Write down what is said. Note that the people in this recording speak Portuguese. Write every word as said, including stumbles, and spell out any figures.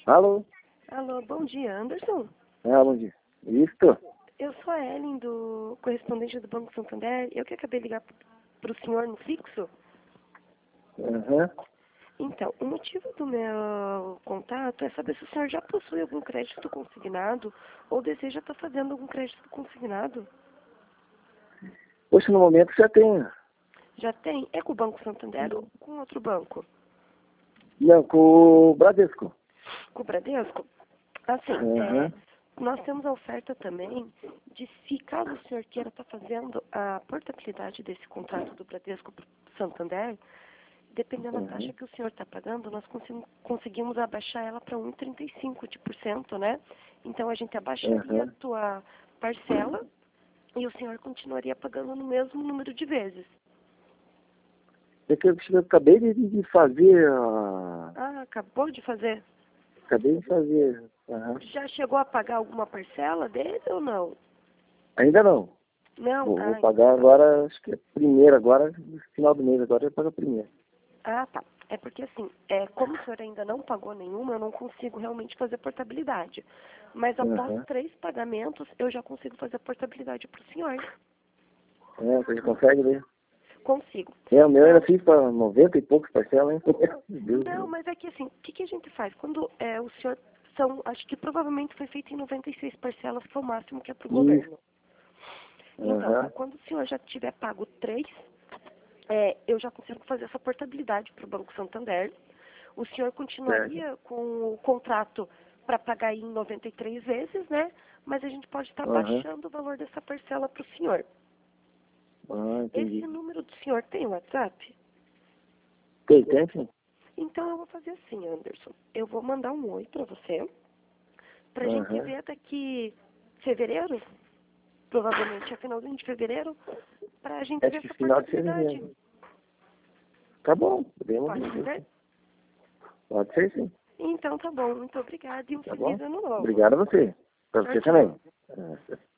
Alô? Alô, bom dia, Anderson. Ah, bom dia. Isto? Eu sou a Ellen, do correspondente do Banco Santander. Eu que acabei de ligar para o senhor no fixo. Aham. Então, o motivo do meu contato é saber se o senhor já possui algum crédito consignado ou deseja estar fazendo algum crédito consignado. Poxa, no momento já tenho. Já tem? É com o Banco Santander ou com outro banco? Não, com o Bradesco. Com o Bradesco? Assim, Aham. é, nós temos a oferta também de se caso o senhor queira estar fazendo a portabilidade desse contrato do Bradesco para o Santander, dependendo da taxa Uhum. que o senhor está pagando, nós consi- conseguimos abaixar ela para um vírgula trinta e cinco por cento, né? Então a gente abaixaria a Aham. tua parcela e o senhor continuaria pagando no mesmo número de vezes. É que eu eu acabei de, de fazer a... Ah, acabou de fazer? Acabei de fazer. Aham. Já chegou a pagar alguma parcela dele ou não? Ainda não. Não? Vou, vou Ah, então pagar tá. agora, acho que é primeiro agora, no final do mês agora eu pago a primeira. Ah, tá. É porque assim, é, como o senhor ainda não pagou nenhuma, eu não consigo realmente fazer portabilidade. Mas após Aham. três pagamentos, eu já consigo fazer portabilidade para o senhor. É, você consegue ver. Consigo. É, o meu Então, ainda fiz para noventa e poucos parcelas, hein? Meu Deus do não, céu. mas é que assim, o que, que a gente faz? Quando é, o senhor são, acho que provavelmente foi feito em noventa e seis parcelas, que é o máximo que é para o Isso. governo. Então, Aham. quando o senhor já tiver pago três, é, eu já consigo fazer essa portabilidade para o Banco Santander. O senhor Certo. continuaria com o contrato para pagar em noventa e três vezes, né? Mas a gente pode estar Aham. baixando o valor dessa parcela para o senhor. Ah, Esse entendi. número do senhor tem WhatsApp? Tem, tem sim. Então eu vou fazer assim, Anderson. Eu vou mandar um oi para você, para a gente Aham. ver daqui fevereiro, provavelmente é finalzinho de fevereiro, para a gente ver Acho que essa final de portabilidade. fevereiro. Tá bom, podemos Pode ver. ser? Sim. Pode ser sim. Então tá bom, muito obrigada e um Tá feliz bom? ano novo. Obrigado a você. Pra Tchau, você também. tchau. Ah,